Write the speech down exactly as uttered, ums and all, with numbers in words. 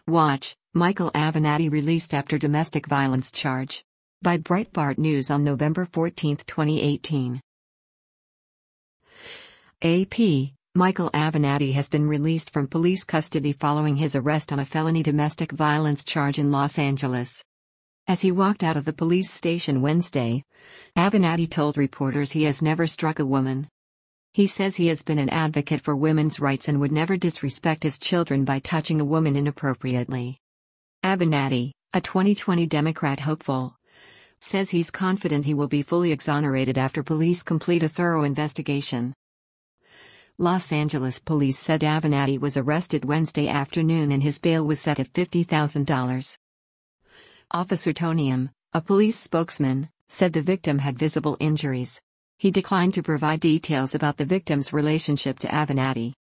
Watch, Michael Avenatti released after domestic violence charge. By Breitbart News on November fourteenth, twenty eighteen. A P, Michael Avenatti has been released from police custody following his arrest on a felony domestic violence charge in Los Angeles. As he walked out of the police station Wednesday, Avenatti told reporters he has never struck a woman. He says he has been an advocate for women's rights and would never disrespect his children by touching a woman inappropriately. Avenatti, a twenty twenty Democrat hopeful, says he's confident he will be fully exonerated after police complete a thorough investigation. Los Angeles police said Avenatti was arrested Wednesday afternoon and his bail was set at fifty thousand dollars. Officer Tonium, a police spokesman, said the victim had visible injuries. He declined to provide details about the victim's relationship to Avenatti.